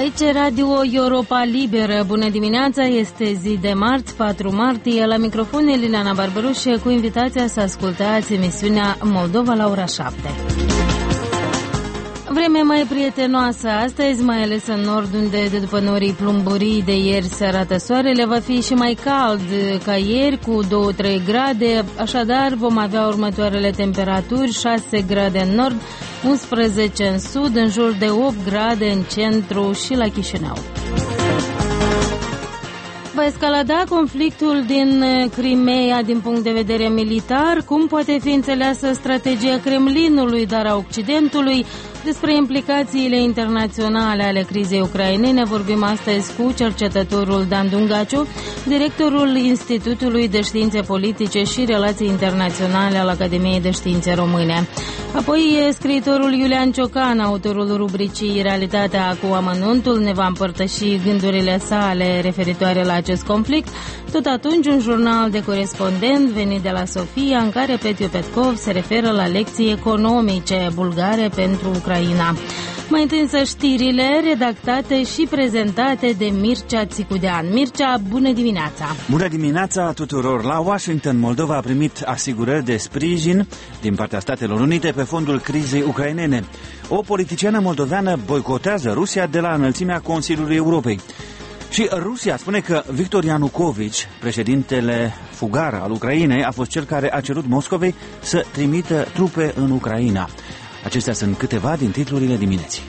Aici Radio Europa Liberă. Bună dimineața, este zi de marți, 4 martie. La microfon Liliana Barberușe cu invitația să ascultați emisiunea Moldova la ora 7. Vreme mai prietenoasă astăzi, mai ales în nord, unde de după norii plumburii de ieri se arată soarele, va fi și mai cald ca ieri, cu 2-3 grade, așadar vom avea următoarele temperaturi: 6 grade în nord, 11 în sud, în jur de 8 grade în centru și la Chișinău. Va escalada conflictul din Crimeea din punct de vedere militar? Cum poate fi înțeleasă strategia Kremlinului, dar a Occidentului? Despre implicațiile internaționale ale crizei ucrainene vorbim astăzi cu cercetătorul Dan Dungaciu, directorul Institutului de Științe Politice și Relații Internaționale al Academiei de Științe Române. Apoi, scriitorul Iulian Ciocan, autorul rubricii Realitatea cu amănuntul, ne va împărtăși gândurile sale referitoare la acest conflict. Tot atunci, un jurnal de corespondent venit de la Sofia, în care Petiu Petkov se referă la lecții economice bulgare pentru Ucraina. Mai întâi însă știrile redactate și prezentate de Mircea Țicudean. Mircea, bună dimineața! Bună dimineața tuturor! La Washington, Moldova a primit asigurări de sprijin din partea Statelor Unite pe fondul crizei ucrainene. O politiciană moldoveană boicotează Rusia de la înălțimea Consiliului Europei. Și Rusia spune că Victor Ianukovici, președintele fugar al Ucrainei, a fost cel care a cerut Moscovei să trimită trupe în Ucraina. Acestea sunt câteva din titlurile dimineții.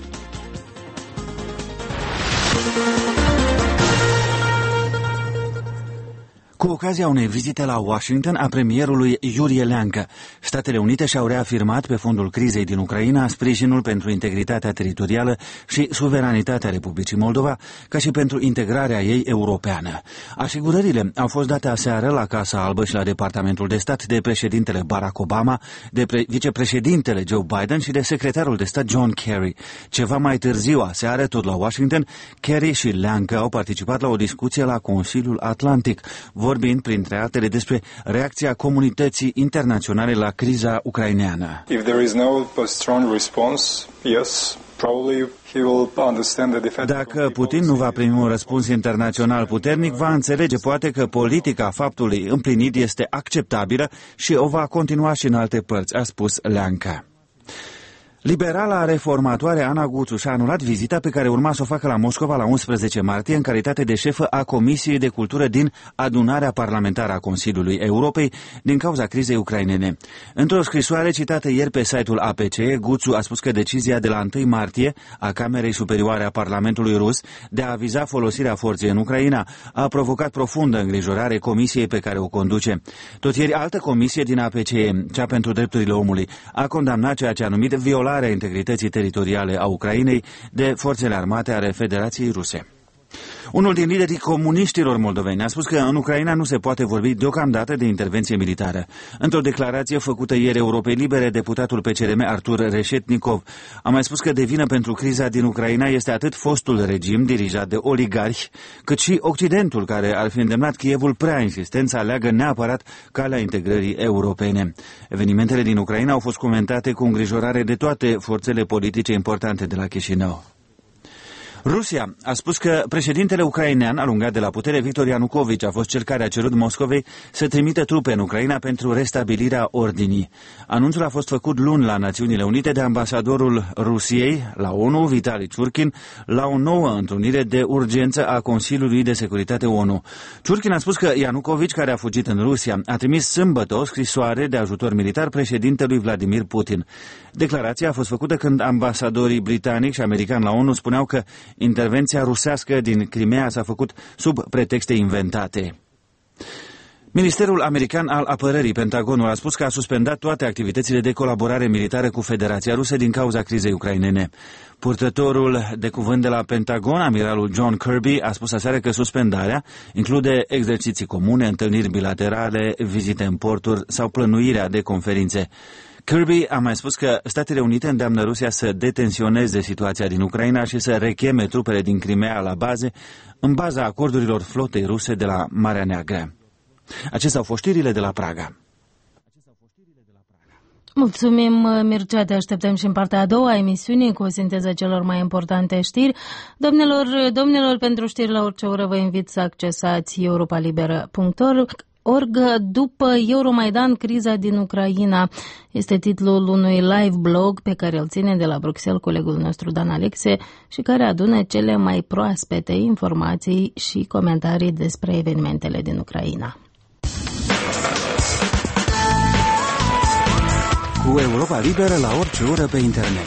Cu ocazia unei vizite la Washington a premierului Iurie Leancă, Statele Unite și-au reafirmat pe fondul crizei din Ucraina sprijinul pentru integritatea teritorială și suveranitatea Republicii Moldova, ca și pentru integrarea ei europeană. Asigurările au fost date aseară la Casa Albă și la Departamentul de Stat de președintele Barack Obama, de vicepreședintele Joe Biden și de secretarul de stat John Kerry. Ceva mai târziu, aseară, tot la Washington, Kerry și Leancă au participat la o discuție la Consiliul Atlantic, vorbind, printre altele, despre reacția comunității internaționale la criza ucraineană. Dacă Putin nu va primi un răspuns internațional puternic, va înțelege poate că politica faptului împlinit este acceptabilă și o va continua și în alte părți, a spus Leancă. Liberala reformatoare Ana Guțu și-a anulat vizita pe care urma să o facă la Moscova la 11 martie în calitate de șefă a Comisiei de Cultură din Adunarea Parlamentară a Consiliului Europei din cauza crizei ucrainene. Într-o scrisoare citată ieri pe site-ul APCE, Guțu a spus că decizia de la 1 martie a Camerei Superioare a Parlamentului Rus de a aviza folosirea forței în Ucraina a provocat profundă îngrijorare comisiei pe care o conduce. Tot ieri, altă comisie din APCE, cea pentru drepturile omului, a condamnat ceea ce a numit violarea integrității teritoriale a Ucrainei de forțele armate ale Federației Ruse. Unul din liderii comuniștilor moldoveni a spus că în Ucraina nu se poate vorbi deocamdată de intervenție militară. Într-o declarație făcută ieri Europei Libere, deputatul PCRM Artur Reșetnikov a mai spus că de vină pentru criza din Ucraina este atât fostul regim dirijat de oligarhi, cât și Occidentul, care ar fi îndemnat Kievul prea insistent să aleagă neapărat calea integrării europene. Evenimentele din Ucraina au fost comentate cu îngrijorare de toate forțele politice importante de la Chișinău. Rusia a spus că președintele ucrainean alungat de la putere Victor Ianukovici a fost cel care a cerut Moscovei să trimită trupe în Ucraina pentru restabilirea ordinii. Anunțul a fost făcut luni la Națiunile Unite de ambasadorul Rusiei la ONU, Vitali Ciurkin, la o nouă întrunire de urgență a Consiliului de Securitate ONU. Ciurkin a spus că Ianukovici, care a fugit în Rusia, a trimis sâmbătă o scrisoare de ajutor militar președintelui Vladimir Putin. Declarația a fost făcută când ambasadorii britanic și americani la ONU spuneau că intervenția rusească din Crimea s-a făcut sub pretexte inventate. Ministerul American al Apărării, Pentagonul, a spus că a suspendat toate activitățile de colaborare militară cu Federația Rusă din cauza crizei ucrainene. Purtătorul de cuvânt de la Pentagon, amiralul John Kirby, a spus aseară că suspendarea include exerciții comune, întâlniri bilaterale, vizite în porturi sau plănuirea de conferințe. Kirby a mai spus că Statele Unite îndeamnă Rusia să detensioneze situația din Ucraina și să recheme trupele din Crimea la baze, în baza acordurilor flotei ruse de la Marea Neagră. Acestea au fost știrile de la Praga. Mulțumim, Mircea, te așteptăm și în partea a doua a emisiunii cu o sinteză celor mai importante știri. Domnilor, pentru știri la orice oră vă invit să accesați europalibera.org. După Euromaidan, criza din Ucraina este titlul unui live blog pe care îl ține de la Bruxelles colegul nostru Dan Alexe și care adună cele mai proaspete informații și comentarii despre evenimentele din Ucraina. Cu Europa Liberă la orice oră pe internet.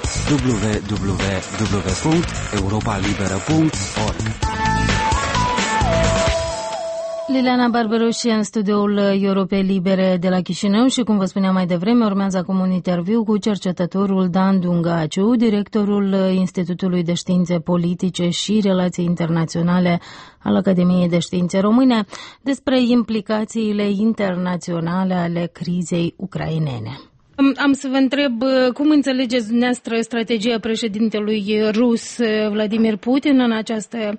www.europalibera.org. Liliana Barberoși în studioul Europei Libere de la Chișinău și, cum vă spuneam mai devreme, urmează acum un interviu cu cercetătorul Dan Dungaciu, directorul Institutului de Științe Politice și Relații Internaționale al Academiei de Științe Române, despre implicațiile internaționale ale crizei ucrainene. Am să vă întreb cum înțelegeți dumneavoastră strategia președintelui rus Vladimir Putin în această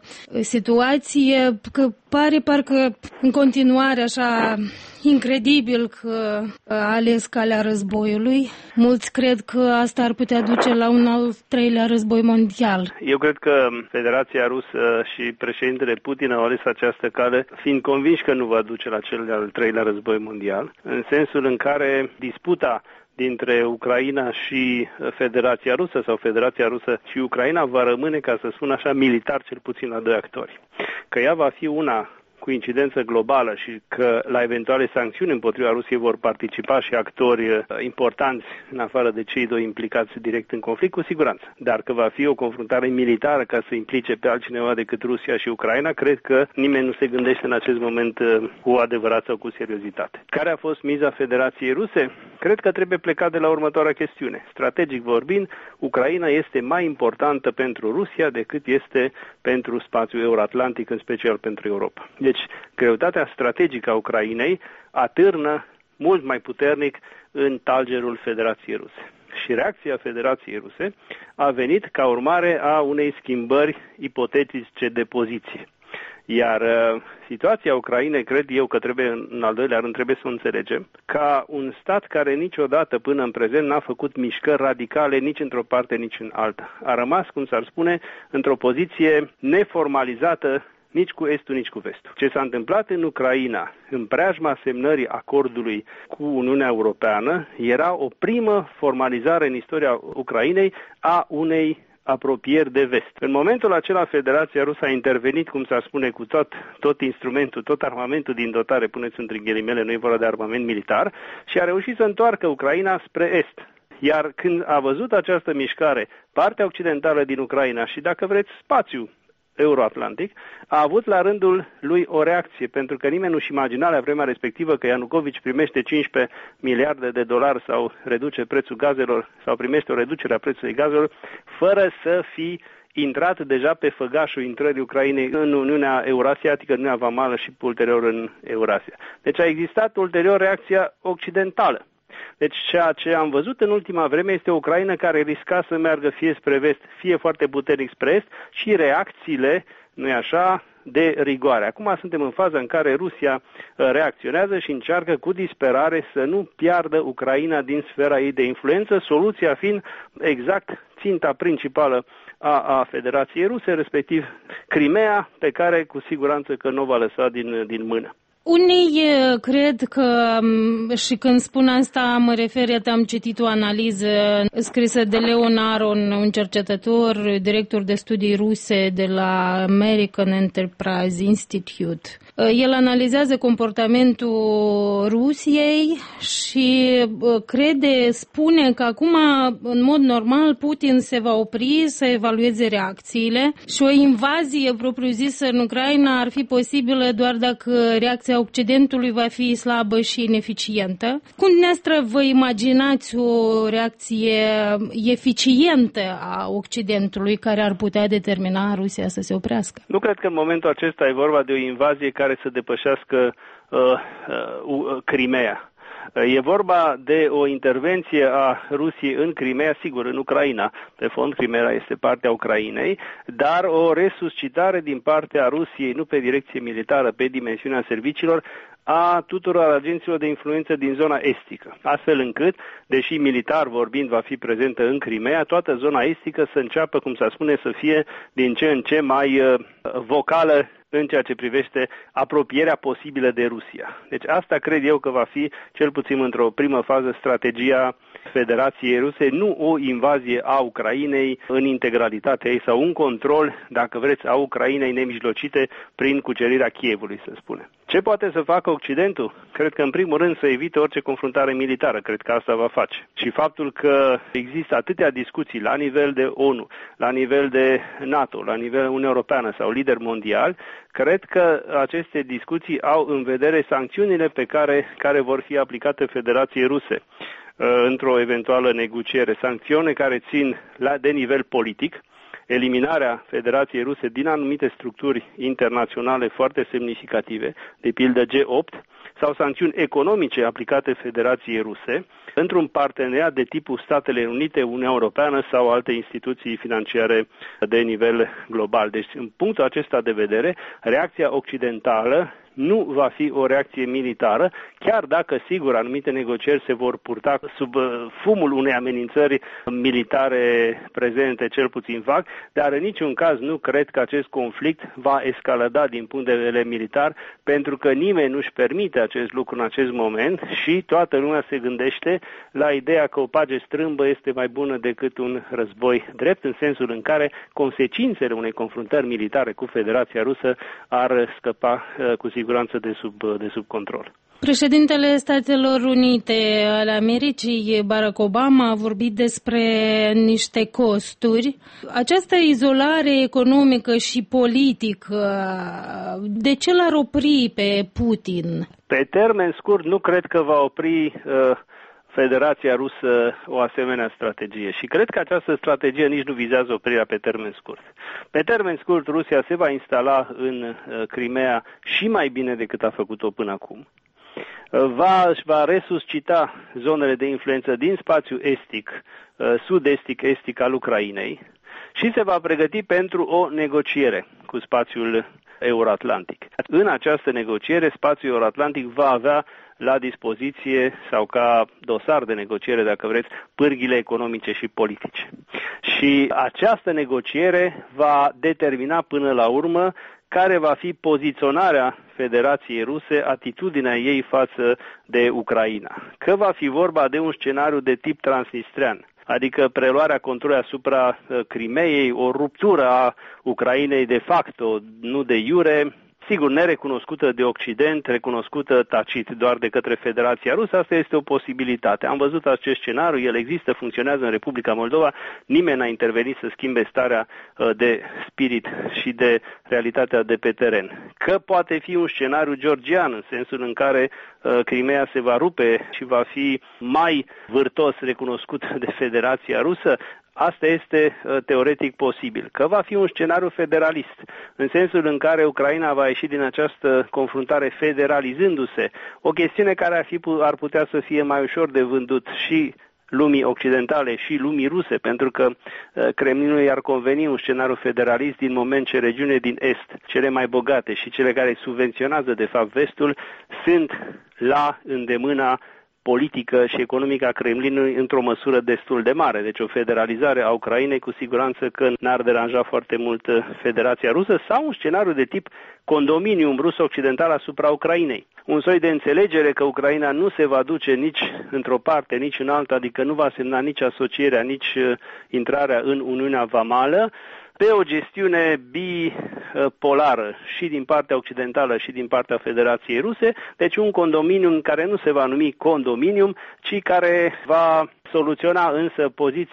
situație, că pare parcă în continuare așa incredibil că a ales calea războiului. Mulți cred că asta ar putea duce la un al treilea război mondial. Eu cred că Federația Rusă și președintele Putin au ales această cale fiind convinși că nu va duce la cel de-al treilea război mondial, în sensul în care disputa dintre Ucraina și Federația Rusă sau Federația Rusă și Ucraina va rămâne, ca să spun așa, militar cel puțin la doi actori. Că ea va fi una cu incidență globală și că la eventuale sancțiuni împotriva Rusiei vor participa și actori importanți în afară de cei doi implicați direct în conflict, cu siguranță. Dar că va fi o confruntare militară ca să implice pe altcineva decât Rusia și Ucraina, cred că nimeni nu se gândește în acest moment cu adevărat sau cu seriozitate. Care a fost miza Federației Ruse? Cred că trebuie plecat de la următoarea chestiune. Strategic vorbind, Ucraina este mai importantă pentru Rusia decât este pentru spațiul euroatlantic, în special pentru Europa. Deci, greutatea strategică a Ucrainei atârnă mult mai puternic în talgerul Federației Ruse. Și reacția Federației Ruse a venit ca urmare a unei schimbări ipotetice de poziție. Iar situația Ucrainei, cred eu că trebuie, în al doilea rând, trebuie să o înțelegem, ca un stat care niciodată până în prezent n-a făcut mișcări radicale nici într-o parte, nici în alta. A rămas, cum s-ar spune, într-o poziție neformalizată nici cu estul, nici cu vestul. Ce s-a întâmplat în Ucraina, în preajma semnării acordului cu Uniunea Europeană, era o primă formalizare în istoria Ucrainei a unei apropieri de vest. În momentul acela, Federația Rusă a intervenit, cum s-ar spune, cu tot instrumentul, tot armamentul din dotare, puneți între ghilimele, nu e vorba de armament militar, și a reușit să întoarcă Ucraina spre est. Iar când a văzut această mișcare, partea occidentală din Ucraina și, dacă vreți, spațiul euroatlantic, a avut la rândul lui o reacție, pentru că nimeni nu-și imagina la vremea respectivă că Ianucovici primește 15 miliarde de dolari sau reduce prețul gazelor sau primește o reducere a prețului gazelor, fără să fi intrat deja pe făgașul intrării Ucrainei în Uniunea Eurasiatică, în Uniunea Vamală și ulterior în Eurasia. Deci a existat ulterior reacția occidentală. Deci ceea ce am văzut în ultima vreme este o Ucraina care risca să meargă fie spre vest, fie foarte puternic spre est și reacțiile, nu-i așa, de rigoare. Acum suntem în faza în care Rusia reacționează și încearcă cu disperare să nu piardă Ucraina din sfera ei de influență, soluția fiind exact ținta principală a Federației Ruse, respectiv Crimea, pe care cu siguranță că nu o va lăsa din mână. Unii cred că, și când spun asta mă refer, am citit o analiză scrisă de Leon Aron, un cercetător, director de studii ruse de la American Enterprise Institute. El analizează comportamentul Rusiei și spune că acum, în mod normal, Putin se va opri să evalueze reacțiile și o invazie propriu-zisă în Ucraina ar fi posibilă doar dacă reacția Occidentului va fi slabă și ineficientă. Cum dumneavoastră vă imaginați o reacție eficientă a Occidentului care ar putea determina Rusia să se oprească? Nu cred că în momentul acesta e vorba de o invazie care să depășească Crimea. E vorba de o intervenție a Rusiei în Crimea, sigur, în Ucraina. Pe fond, Crimea este partea Ucrainei, dar o resuscitare din partea Rusiei, nu pe direcție militară, pe dimensiunea serviciilor, a tuturor agenților de influență din zona estică, astfel încât, deși militar vorbind va fi prezentă în Crimea, toată zona estică să înceapă, cum se spune, să fie din ce în ce mai vocală în ceea ce privește apropierea posibilă de Rusia. Deci asta cred eu că va fi, cel puțin într-o primă fază, strategia Federației Ruse, nu o invazie a Ucrainei în integralitatea ei sau un control, dacă vreți, a Ucrainei nemijlocite prin cucerirea Kievului, să spunem. Ce poate să facă Occidentul? Cred că în primul rând să evite orice confruntare militară, cred că asta va face. Și faptul că există atâtea discuții la nivel de ONU, la nivel de NATO, la nivel Uniunii Europeană sau lideri mondiali, cred că aceste discuții au în vedere sancțiunile pe care vor fi aplicate Federației Ruse într-o eventuală negociere. Sancțiuni care țin de nivel politic, eliminarea Federației Ruse din anumite structuri internaționale foarte semnificative, de pildă G8, sau sancțiuni economice aplicate Federației Ruse într-un parteneriat de tipul Statele Unite, Uniunea Europeană sau alte instituții financiare de nivel global. Deci, în punctul acesta de vedere, reacția occidentală nu va fi o reacție militară, chiar dacă, sigur, anumite negocieri se vor purta sub fumul unei amenințări militare prezente, cel puțin vag, dar în niciun caz nu cred că acest conflict va escalada din punct de vedere militar, pentru că nimeni nu-și permite acest lucru în acest moment și toată lumea se gândește la ideea că o pace strâmbă este mai bună decât un război drept, în sensul în care consecințele unei confruntări militare cu Federația Rusă ar scăpa cu siguranță de sub control. Președintele Statelor Unite ale Americii, Barack Obama, a vorbit despre niște costuri. Această izolare economică și politică, de ce l-ar opri pe Putin? Pe termen scurt, nu cred că va opri Federația Rusă o asemenea strategie și cred că această strategie nici nu vizează oprirea pe termen scurt. Pe termen scurt, Rusia se va instala în Crimea și mai bine decât a făcut-o până acum. Își va resuscita zonele de influență din spațiul estic, sud-estic al Ucrainei și se va pregăti pentru o negociere cu spațiul euroatlantic. În această negociere, spațiul euroatlantic va avea la dispoziție sau ca dosar de negociere, dacă vreți, pârghile economice și politice. Și această negociere va determina până la urmă care va fi poziționarea Federației Ruse, atitudinea ei față de Ucraina. Că va fi vorba de un scenariu de tip transnistrean, adică preluarea controlului asupra Crimeei, o ruptură a Ucrainei de facto, nu de iure, sigur, nerecunoscută de Occident, recunoscută tacit doar de către Federația Rusă, asta este o posibilitate. Am văzut acest scenariu, el există, funcționează în Republica Moldova, nimeni n-a intervenit să schimbe starea de spirit și de realitatea de pe teren. Că poate fi un scenariu georgian, în sensul în care Crimea se va rupe și va fi mai vârtos recunoscut de Federația Rusă, asta este teoretic posibil. Că va fi un scenariu federalist, în sensul în care Ucraina va ieși din această confruntare federalizându-se, o chestiune care ar putea să fie mai ușor de vândut și lumii occidentale și lumii ruse, pentru că Kremlinului ar conveni un scenariu federalist din moment ce regiunile din Est, cele mai bogate și cele care subvenționează de fapt Vestul, sunt la îndemâna politică și economică a Kremlinului într-o măsură destul de mare. Deci o federalizare a Ucrainei cu siguranță că n-ar deranja foarte mult Federația Rusă sau un scenariu de tip condominium rus-occidental asupra Ucrainei. Un soi de înțelegere că Ucraina nu se va duce nici într-o parte, nici în alta, adică nu va semna nici asocierea, nici intrarea în Uniunea Vamală, pe o gestiune bipolară și din partea occidentală și din partea Federației Ruse, deci un condominium care nu se va numi condominium, ci care va soluționa însă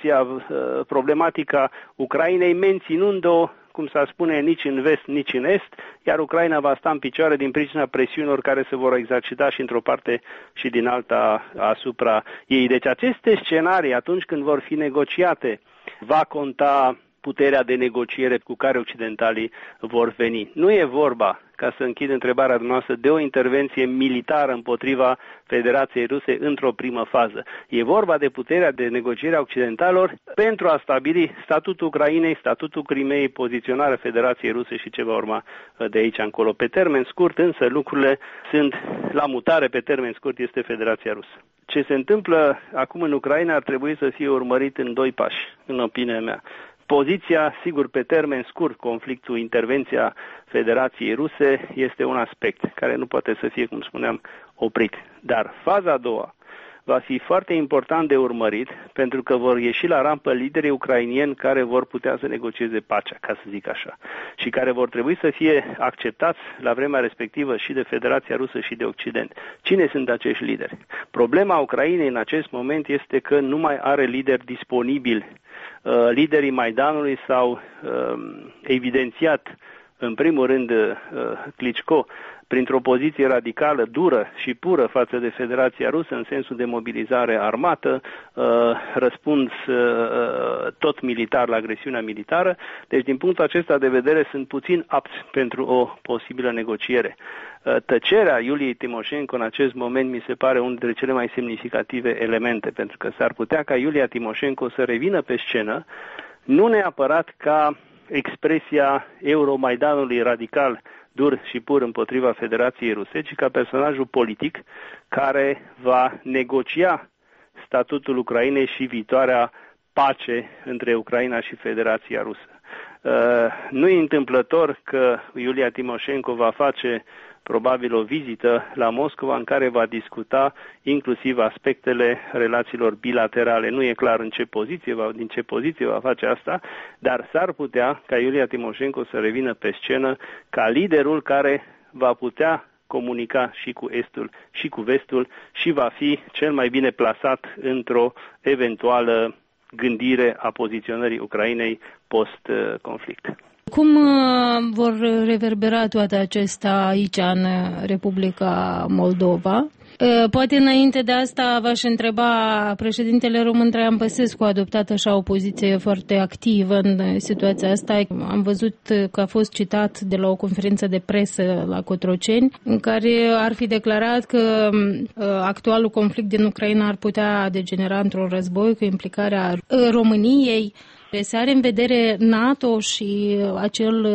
problematica Ucrainei, menținând-o, cum s-ar spune, nici în vest, nici în est, iar Ucraina va sta în picioare din pricina presiunilor care se vor exercita și într-o parte și din alta asupra ei. Deci aceste scenarii, atunci când vor fi negociate, va conta puterea de negociere cu care occidentalii vor veni. Nu e vorba, ca să închid întrebarea dumneavoastră, de o intervenție militară împotriva Federației Ruse într-o primă fază. E vorba de puterea de negociere a occidentalilor pentru a stabili statutul Ucrainei, statutul Crimeei, poziționarea Federației Ruse și ce va urma de aici încolo. Pe termen scurt, însă, lucrurile sunt la mutare, pe termen scurt este Federația Rusă. Ce se întâmplă acum în Ucraina ar trebui să fie urmărit în 2 pași, în opinia mea. Poziția, sigur, pe termen scurt, conflictul, intervenția Federației Ruse este un aspect care nu poate să fie, cum spuneam, oprit. Dar faza a doua va fi foarte important de urmărit, pentru că vor ieși la rampă liderii ucrainieni care vor putea să negocieze pacea, ca să zic așa, și care vor trebui să fie acceptați la vremea respectivă și de Federația Rusă și de Occident. Cine sunt acești lideri? Problema Ucrainei în acest moment este că nu mai are lideri disponibili. Liderii Maidanului s-au evidențiat, în primul rând, Klitschko, printr-o poziție radicală, dură și pură față de Federația Rusă, în sensul de mobilizare armată, răspuns tot militar la agresiunea militară. Deci, din punctul acesta de vedere, sunt puțin apți pentru o posibilă negociere. Tăcerea Iuliei Timoșenko în acest moment mi se pare unul dintre cele mai semnificative elemente, pentru că s-ar putea ca Iulia Timoșenko să revină pe scenă, nu neapărat ca expresia Euromaidanului radical, dur și pur împotriva Federației Ruse, ci ca personajul politic care va negocia statutul Ucrainei și viitoarea pace între Ucraina și Federația Rusă. Nu e întâmplător că Iulia Timoșenko va face probabil o vizită la Moscova în care va discuta inclusiv aspectele relațiilor bilaterale. Nu e clar din ce poziție va face asta, dar s-ar putea ca Iulia Timoșenko să revină pe scenă ca liderul care va putea comunica și cu Estul și cu Vestul și va fi cel mai bine plasat într-o eventuală gândire a poziționării Ucrainei post-conflict. Cum vor reverbera toate acestea aici, în Republica Moldova? Poate înainte de asta v-aș întreba, președintele român Traian Băsescu a adoptat așa o poziție foarte activă în situația asta. Am văzut că a fost citat de la o conferință de presă la Cotroceni, în care ar fi declarat că actualul conflict din Ucraina ar putea degenera într-un război cu implicarea României. Se are în vedere NATO și acel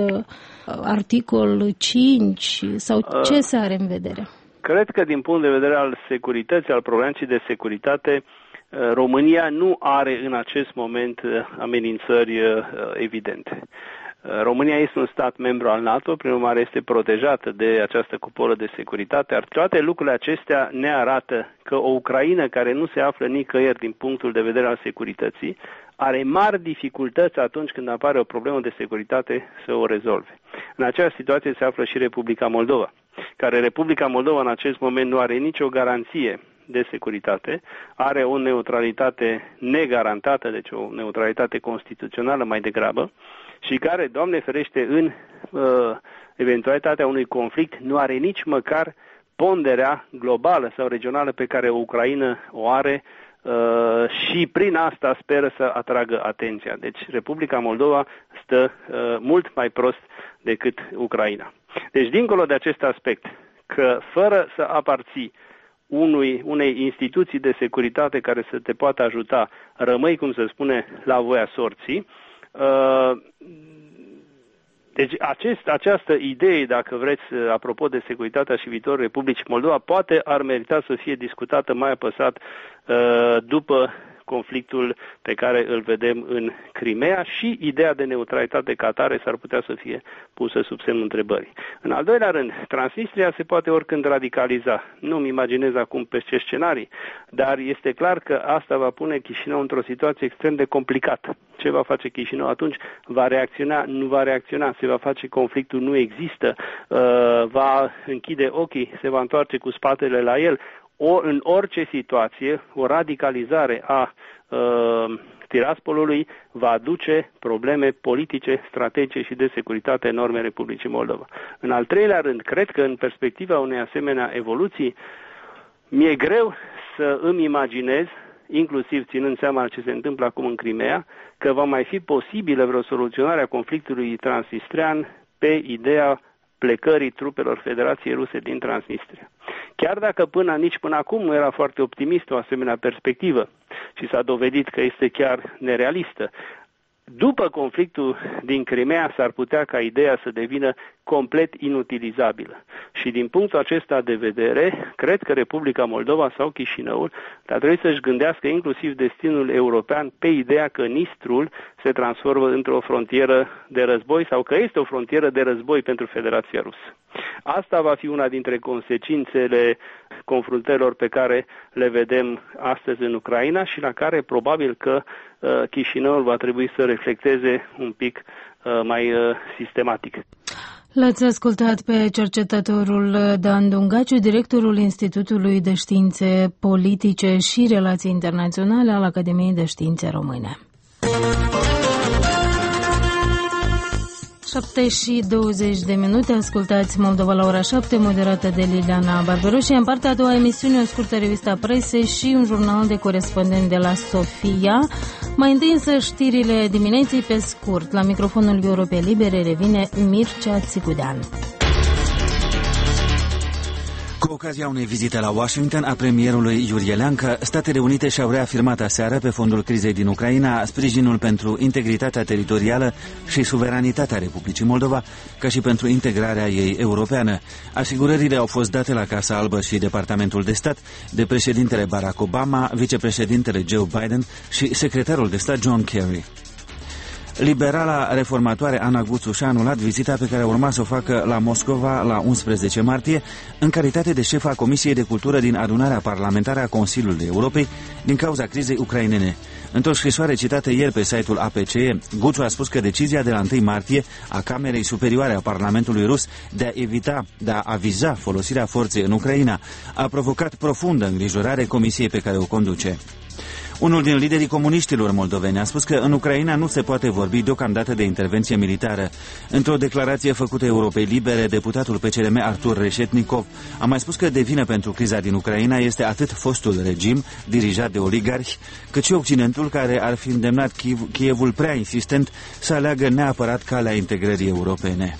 articol 5 sau ce se are în vedere? Cred că din punct de vedere al securității, al programului de securitate, România nu are în acest moment amenințări evidente. România este un stat membru al NATO, prin urmare este protejată de această cupolă de securitate. Toate lucrurile acestea ne arată că o Ucraină care nu se află nicăieri din punctul de vedere al securității are mari dificultăți atunci când apare o problemă de securitate să o rezolve. În aceeași situație se află și Republica Moldova, care Republica Moldova în acest moment nu are nicio garanție de securitate, are o neutralitate negarantată, deci o neutralitate constituțională mai degrabă, și care, Doamne ferește, în eventualitatea unui conflict nu are nici măcar ponderea globală sau regională pe care Ucraina o are și prin asta speră să atragă atenția. Deci Republica Moldova stă mult mai prost decât Ucraina. Deci dincolo de acest aspect, că fără să aparții unei instituții de securitate care să te poată ajuta, rămâi, cum se spune, la voia sorții. Deci această idee, dacă vreți, apropo de securitatea și viitorul Republicii Moldova, poate ar merita să fie discutată mai apăsat după conflictul pe care îl vedem în Crimea și ideea de neutralitate ca atare s-ar putea să fie pusă sub semnul întrebării. În al doilea rând, Transnistria se poate oricând radicaliza. Nu-mi imaginez acum pe ce scenarii, dar este clar că asta va pune Chișinău într-o situație extrem de complicată. Ce va face Chișinău atunci? Va reacționa? Nu va reacționa? Se va face conflictul? Nu există? Va închide ochii? Se va întoarce cu spatele la el? În orice situație, o radicalizare a Tiraspolului va aduce probleme politice, strategice și de securitate enorme Republicii Moldova. În al treilea rând, cred că în perspectiva unei asemenea evoluții, mi-e greu să îmi imaginez inclusiv ținând seama ce se întâmplă acum în Crimea, că va mai fi posibilă vreo soluționare a conflictului transnistrian pe ideea plecării trupelor Federației Ruse din Transnistria. Chiar dacă nici până acum nu era foarte optimistă o asemenea perspectivă și s-a dovedit că este chiar nerealistă, după conflictul din Crimea s-ar putea ca ideea să devină complet inutilizabilă. Și din punctul acesta de vedere, cred că Republica Moldova sau Chișinăul ar trebui să-și gândească inclusiv destinul european pe ideea că Nistrul se transformă într-o frontieră de război sau că este o frontieră de război pentru Federația Rusă. Asta va fi una dintre consecințele confruntărilor pe care le vedem astăzi în Ucraina și la care probabil că Chișinăul va trebui să reflecteze un pic mai sistematic. L-ați ascultat pe cercetătorul Dan Dungaciu, directorul Institutului de Științe Politice și Relații Internaționale al Academiei de Științe Române. 7:20, ascultați Moldova la ora 7, moderată de Liliana Barberu, și în partea a doua emisiune o scurtă revistă a presei și un jurnal de corespondent de la Sofia. Mai întâi însă știrile dimineții pe scurt. La microfonul Europei Libere revine Mircea Țicudean. Cu ocazia unei vizite la Washington a premierului Iurie Leancă, Statele Unite și-au reafirmat aseară pe fondul crizei din Ucraina sprijinul pentru integritatea teritorială și suveranitatea Republicii Moldova, ca și pentru integrarea ei europeană. Asigurările au fost date la Casa Albă și Departamentul de Stat de președintele Barack Obama, vicepreședintele Joe Biden și secretarul de stat John Kerry. Liberala reformatoare Ana Guțu și-a anulat vizita pe care urma să o facă la Moscova la 11 martie, în calitate de șefa Comisiei de Cultură din adunarea parlamentară a Consiliului Europei, din cauza crizei ucrainene. Într-o scrisoare citată ieri pe site-ul APCE, Guțu a spus că decizia de la 1 martie a Camerei Superioare a Parlamentului Rus de a aviza folosirea forței în Ucraina a provocat profundă îngrijorare comisiei pe care o conduce. Unul din liderii comuniștilor moldoveni a spus că în Ucraina nu se poate vorbi deocamdată de intervenție militară. Într-o declarație făcută Europei Libere, deputatul PCRM Artur Reșetnikov a mai spus că de vină pentru criza din Ucraina este atât fostul regim, dirijat de oligarhi, cât și Occidentul, care ar fi îndemnat Kievul prea insistent să aleagă neapărat calea integrării europene.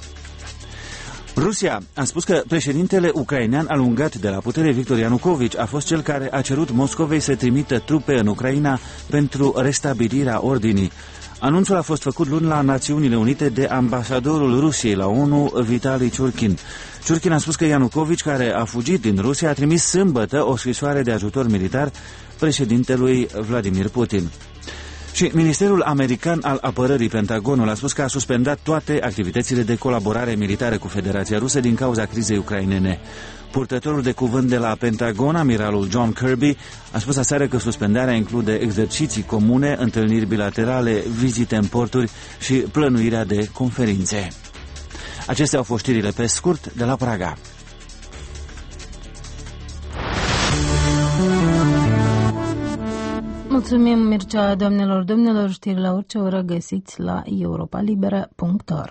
Rusia a spus că președintele ucrainean alungat de la putere, Victor Ianukovici, a fost cel care a cerut Moscovei să trimită trupe în Ucraina pentru restabilirea ordinii. Anunțul a fost făcut luni la Națiunile Unite de ambasadorul Rusiei la ONU, Vitali Ciurkin. Ciurkin a spus că Ianukovici, care a fugit din Rusia, a trimis sâmbătă o scrisoare de ajutor militar președintelui Vladimir Putin. Și Ministerul American al Apărării, Pentagonul, a spus că a suspendat toate activitățile de colaborare militară cu Federația Rusă din cauza crizei ucrainene. Purtătorul de cuvânt de la Pentagon, amiralul John Kirby, a spus aseară că suspendarea include exerciții comune, întâlniri bilaterale, vizite în porturi și plănuirea de conferințe. Acestea au fost știrile pe scurt de la Praga. Mulțumim, Mircea, domnilor, știri la orice oră găsiți la europalibera.org.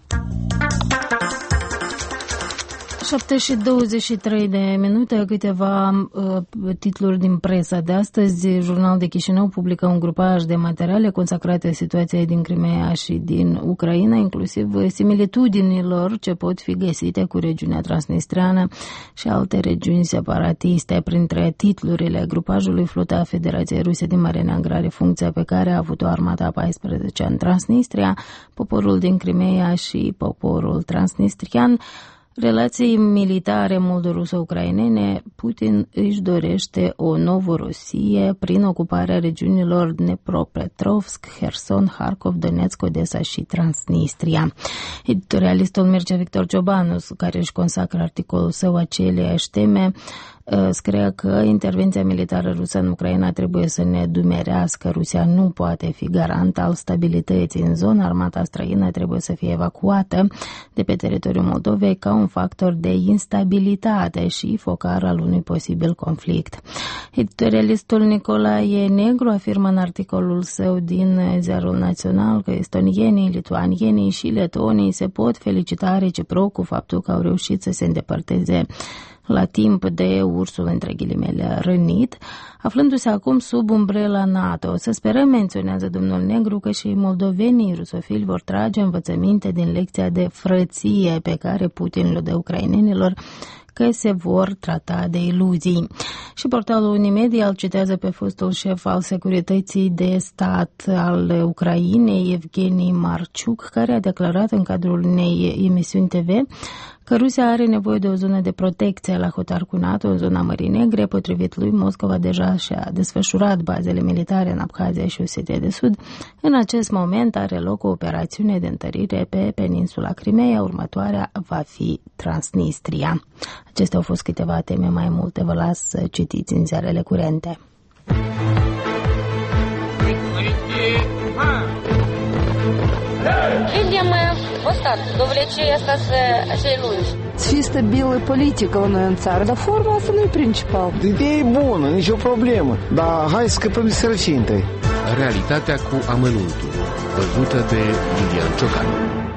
7:23, câteva titluri din presa de astăzi. Jurnal de Chișinău publică un grupaj de materiale consacrate situației din Crimea și din Ucraina, inclusiv similitudinilor ce pot fi găsite cu regiunea transnistreană și alte regiuni separatiste. Printre titlurile grupajului, flota Federației Ruse din Marea Neagră are funcția pe care a avut-o armata a 14 în Transnistria, poporul din Crimea și poporul transnistrian. Relații militare moldo-ruso-ucrainene, Putin își dorește o nouă Rusie prin ocuparea regiunilor Dnepropetrovsk, Herson, Harkov, Donetsk, Odessa și Transnistria. Editorialistul Mircea Victor Ciobanu, care își consacră articolul său aceleași teme, scrie că intervenția militară rusă în Ucraina trebuie să ne dumerească. Rusia nu poate fi garant al stabilității în zonă. Armata străină trebuie să fie evacuată de pe teritoriul Moldovei ca un factor de instabilitate și focar al unui posibil conflict. Editorialistul Nicolae Negru afirmă în articolul său din Ziarul Național că estonienii, lituanienii și letonii se pot felicita reciproc cu faptul că au reușit să se îndepărteze la timp de ursul, între ghilimele, rănit, aflându-se acum sub umbrela NATO. Să sperăm, menționează domnul Negru, că și moldovenii rusofili vor trage învățăminte din lecția de frăție pe care Putin le dă ucrainenilor, că se vor trata de iluzii. Și portalul Unimedia îl citează pe fostul șef al Securității de Stat al Ucrainei, Evgeni Marciuc, care a declarat în cadrul unei emisiuni TV că Rusia are nevoie de o zonă de protecție la hotar cu NATO în zona Mării Negre. Potrivit lui, Moscova deja și-a desfășurat bazele militare în Abhazia și Osetia de Sud. În acest moment are loc o operațiune de întărire pe peninsula Crimeea, următoarea va fi Transnistria. Acestea au fost câteva teme, mai multe vă las să citiți în ziarele curente. Остат довлече остаться acei lungi. Чисто белая политика у нас царь. Да форма asta nu-i principal. Ideea e bună, nicio problemă, dar hai să scăpăm de sărăcie întâi. Realitatea cu amănuntul, văzută de Lilian Ciocan.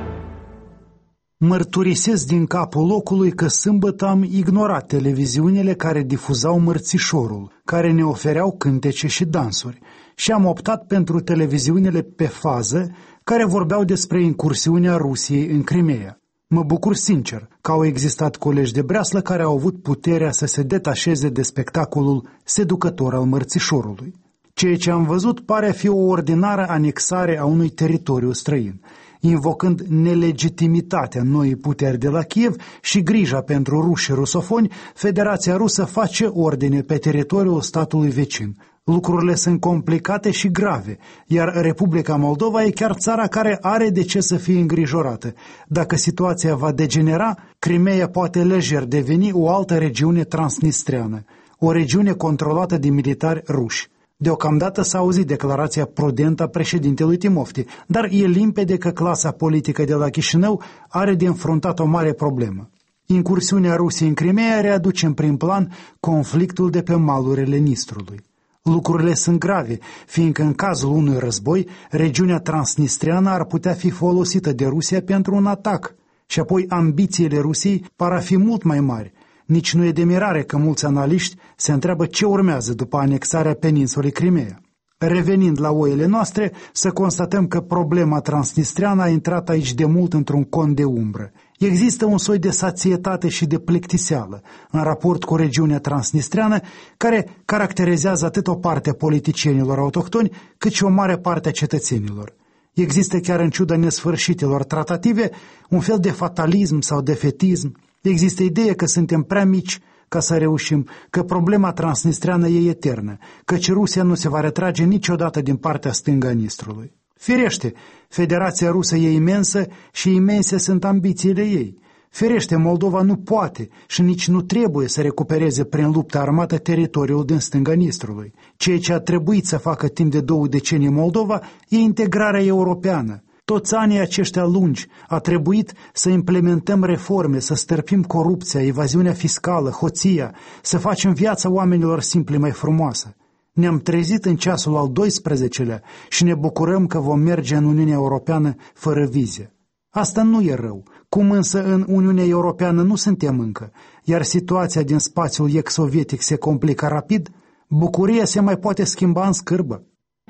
Mărturisesc din capul locului că sâmbătă am ignorat televiziunile care difuzau Mărțișorul, care ne ofereau cântece și dansuri, și am optat pentru televiziunile pe fază care vorbeau despre incursiunea Rusiei în Crimeea. Mă bucur sincer că au existat colegi de breaslă care au avut puterea să se detașeze de spectacolul seducător al Mărțișorului. Ceea ce am văzut pare a fi o ordinară anexare a unui teritoriu străin, invocând nelegitimitatea noii puteri de la Kiev și grija pentru ruși rusofoni, Federația Rusă face ordine pe teritoriul statului vecin. Lucrurile sunt complicate și grave, iar Republica Moldova e chiar țara care are de ce să fie îngrijorată. Dacă situația va degenera, Crimeea poate lejer deveni o altă regiune transnistreană, o regiune controlată de militari ruși. Deocamdată s-a auzit declarația prudentă a președintelui Timofti, dar e limpede că clasa politică de la Chișinău are de înfruntat o mare problemă. Incursiunea Rusiei în Crimeea readuce în prim plan conflictul de pe malurile Nistrului. Lucrurile sunt grave, fiindcă în cazul unui război, regiunea transnistreană ar putea fi folosită de Rusia pentru un atac, și apoi ambițiile Rusiei par a fi mult mai mari. Nici nu e de mirare că mulți analiști se întreabă ce urmează după anexarea peninsulei Crimeea. Revenind la oile noastre, să constatăm că problema transnistreană a intrat aici de mult într-un con de umbră. Există un soi de sațietate și de plictiseală în raport cu regiunea transnistreană, care caracterizează atât o parte a politicienilor autohtoni, cât și o mare parte a cetățenilor. Există, chiar în ciuda nesfârșitelor tratative, un fel de fatalism sau defetism. Există ideea că suntem prea mici ca să reușim, că problema transnistreană e eternă, căci Rusia nu se va retrage niciodată din partea stângă a Nistrului. Firește, Federația Rusă e imensă și imense sunt ambițiile ei. Firește, Moldova nu poate și nici nu trebuie să recupereze prin luptă armată teritoriul din stânga Nistrului. Ceea ce a trebuit să facă timp de 2 decenii Moldova e integrarea europeană. Toți anii aceștia lungi a trebuit să implementăm reforme, să stârpim corupția, evaziunea fiscală, hoția, să facem viața oamenilor simpli mai frumoasă. Ne-am trezit în ceasul al 12-lea și ne bucurăm că vom merge în Uniunea Europeană fără vize. Asta nu e rău, cum însă în Uniunea Europeană nu suntem încă, iar situația din spațiul ex-sovietic se complică rapid, bucuria se mai poate schimba în scârbă.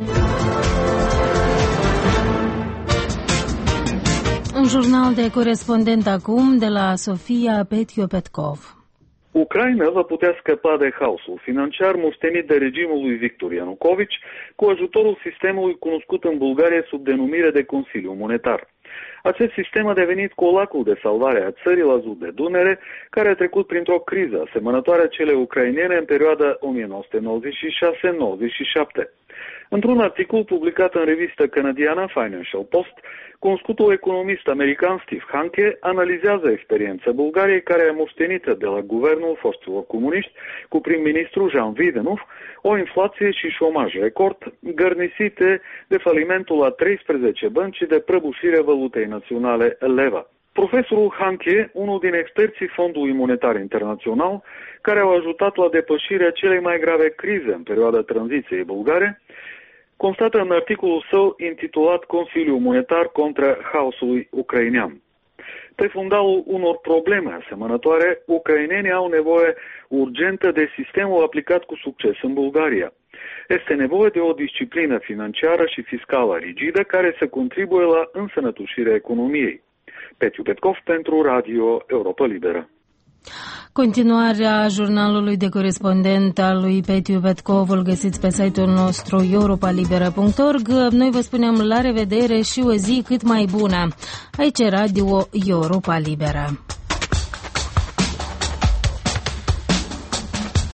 Un jurnal de corespondent acum de la Sofia Petio-Petkov. Ucraina va putea scăpa de haosul financiar moștenit de regimul lui Victor Ianucovici cu ajutorul sistemului cunoscut în Bulgaria sub denumire de Consiliu Monetar. Acest sistem a devenit colacul de salvare a țării la sud de Dunăre, care a trecut printr-o criză asemănătoare celei ucrainene în perioada 1996-97. Într-un articol publicat în revista canadiană Financial Post, cunoscutul economist american Steve Hanke analizează experiența Bulgariei, care a moștenit de la guvernul fostilor comuniști cu prim-ministru Jean Videnouf o inflație și șomaj record gărnisite de falimentul a 13 bănci și de prăbușirea valutei naționale leva. Profesorul Hanke, unul din experții Fondului Monetar Internațional, care au ajutat la depășirea celei mai grave crize în perioada tranziției bulgare, constată în articolul său intitulat Consiliul Monetar contra haosului ucrainean. Pe fundalul unor probleme asemănătoare, ucrainenii au nevoie urgentă de sistemul aplicat cu succes în Bulgaria. Este nevoie de o disciplină financiară și fiscală rigidă care să contribuie la însănătoșirea economiei. Petiu Petkov pentru Radio Europa Liberă. Continuarea jurnalului de corespondent al lui Petiu Petkov îl găsiți pe site-ul nostru europalibera.org. Noi vă spunem la revedere și o zi cât mai bună. Aici Radio Europa Liberă.